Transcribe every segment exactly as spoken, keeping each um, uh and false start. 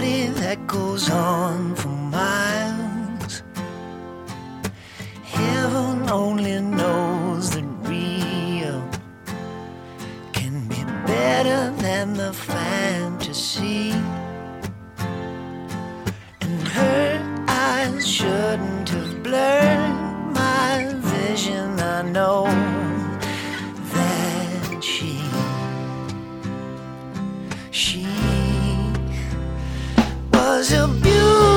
party that goes on for miles. Heaven only knows that real can be better than the fantasy. And her eyes shouldn't have blurred my vision. I know that she She was a beauty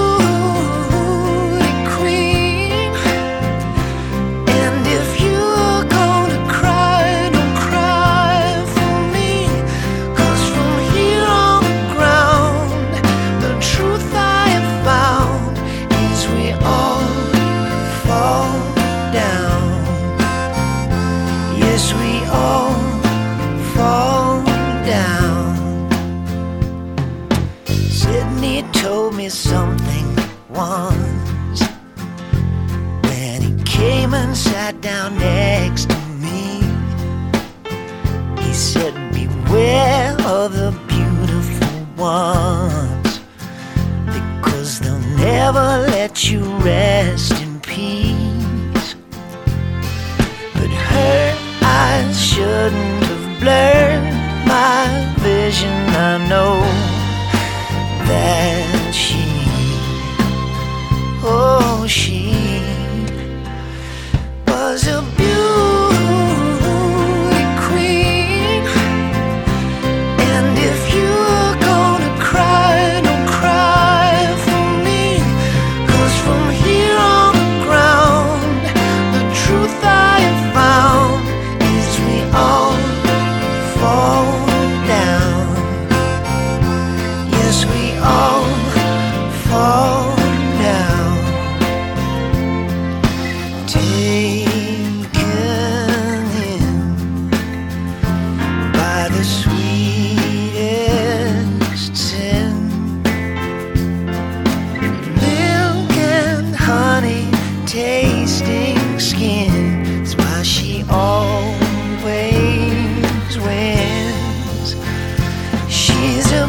queen. And if you're gonna cry, don't cry for me. 'Cause from here on the ground, the truth I have found is we all fall down. Yes, we all fall down. Sydney told me something once when he came and sat down next to me. He said, beware of the beautiful ones, because they'll never let you rest in peace. But her eyes shouldn't have blurred my vision. I know that she, oh, she was a beauty queen. And if you're gonna cry, don't cry for me. 'Cause from here on the ground, the truth I have found is we all fall down. Yes, we all fall down. Taken in by the sweetest sin, milk and honey tasting skin is why she always wins. She's a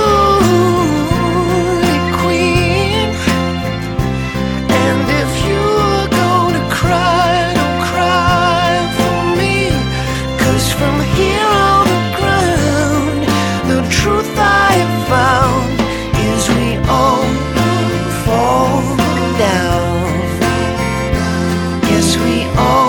beauty queen. And if you're gonna cry, don't cry for me. 'Cause from here on the ground, the truth I have found is we all fall down. Yes, we all